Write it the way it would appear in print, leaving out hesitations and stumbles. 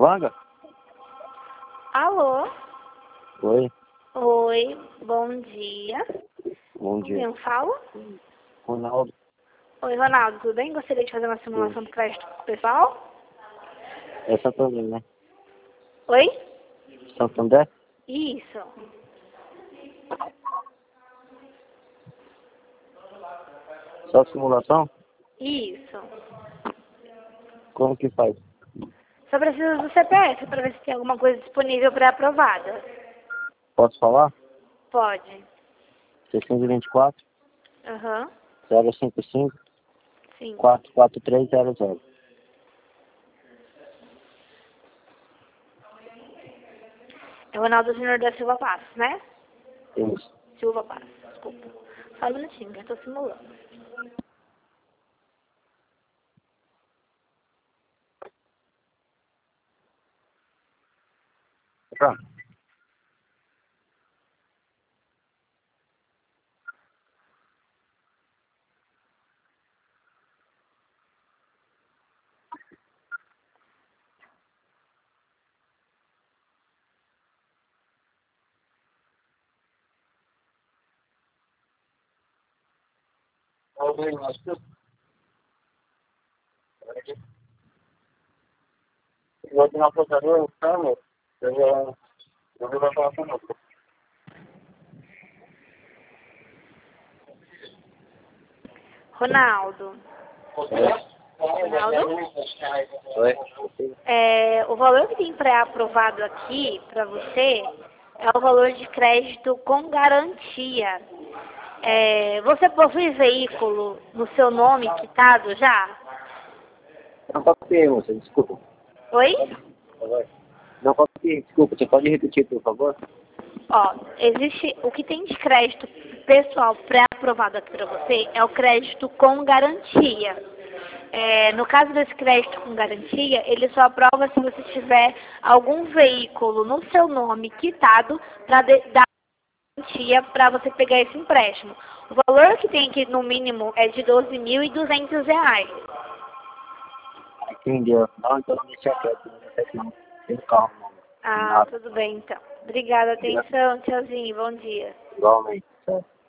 Wanga? Alô? Oi. Oi, bom dia. Bom dia. Quem eu falo? Ronaldo. Oi, Ronaldo, tudo bem? Gostaria de fazer uma simulação do crédito pessoal? É Santander, né? Oi? Santander? Isso. Só simulação? Isso. Como que faz? Só preciso do CPF para ver se tem alguma coisa disponível pré-aprovada. Posso falar? Pode. 624 Aham. 055 Sim. 44300. É Ronaldo Júnior da Silva Passos, né? Isso. Silva Passos, desculpa. Só um minutinho, que eu tô simulando. Tá. Vou ter uma portaria, então, eu vou falar com você. Ronaldo. Ronaldo? Oi. O valor que tem pré-aprovado aqui para você é o valor de crédito com garantia. Você possui veículo no seu nome quitado já? Não copiei, moça, desculpa. Oi? Não copiei, desculpa. Você pode repetir, por favor? Ó, existe o que tem de crédito pessoal pré-aprovado aqui para você é o crédito com garantia. No caso desse crédito com garantia, ele só aprova se você tiver algum veículo no seu nome quitado para dar garantia para você pegar esse empréstimo. O valor que tem aqui no mínimo é de R$ 12.200. Entendeu. Não, então não deixa quieto. Não tem carro, não. Ah, Nada. tudo bem então. Obrigada, atenção, tchauzinho, bom dia. Igualmente. Certo.